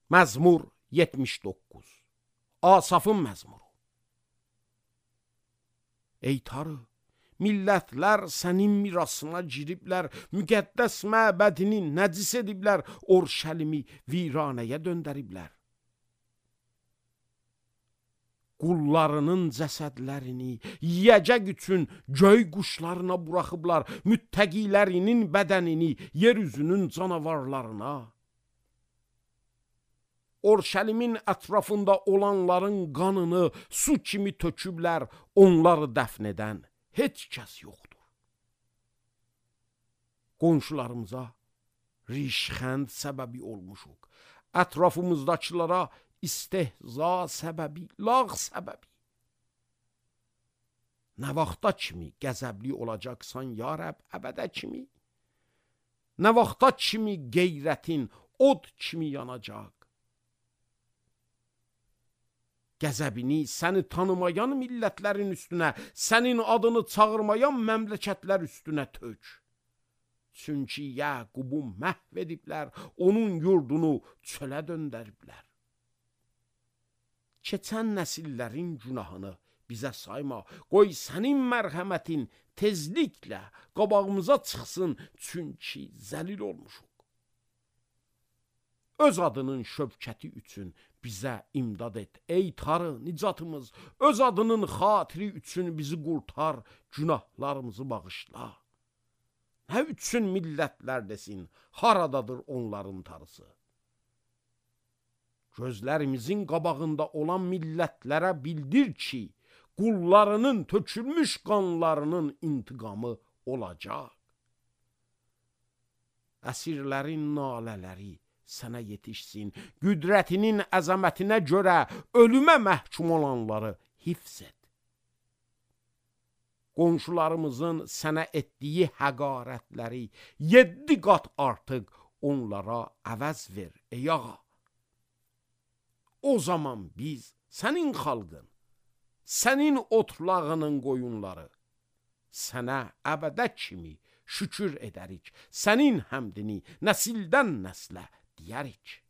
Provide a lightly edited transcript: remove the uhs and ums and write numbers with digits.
Məzmur 79. Asafın məzmuru. Ey tarı, millətlər sənin mirasına giriblər, müqəddəs məbədini nəcis ediblər, Orşəlimi viranəyə döndəriblər. Qullarının cəsədlərini yiyəcək üçün göy quşlarına buraxıblar, müttəqilərinin bədənini yeryüzünün canavarlarına. Orşəlimin ətrafında olanların qanını su kimi töküblər, onları dəfn edən heç kəs yoxdur. Qonşularımıza rişxənd səbəbi olmuşuq, ətrafımızdakılara istehza səbəbi, lağ səbəbi. Nə vaxta kimi qəzəbli olacaqsan, ya Rəbb, əbədə kimi? Nə vaxta kimi qeyrətin od kimi yanacaq? Qəzəbini səni tanımayan millətlərin üstünə, sənin adını çağırmayan məmləkətlər üstünə tök. Çünki Yaqubu məhv ediblər, onun yurdunu çölə döndəriblər. Keçən nəsillərin günahını bizə sayma, qoy sənin mərhəmətin tezliklə qabağımıza çıxsın, çünki zəlil olmuşuq. Öz adının şövkəti üçün bizə imdad et, ey tarı, nicatımız, öz adının xatiri üçün bizi qurtar, günahlarımızı bağışla. Nə üçün millətlər desin, haradadır onların tarısı? Gözlərimizin qabağında olan millətlərə bildir ki, qullarının tökülmüş qanlarının intiqamı olacaq. Əsirlərin nalələri sənə yetişsin, qüdrətinin əzəmətinə görə ölümə məhkum olanları hifz et. Qonşularımızın sənə etdiyi həqarətləri 7 qat artıq onlara əvəz ver, ey ağa. O zaman biz, sənin xalqın, sənin otlağının qoyunları, sənə əbədə kimi şükür edərik, sənin həmdini nəsildən nəslə deyərik.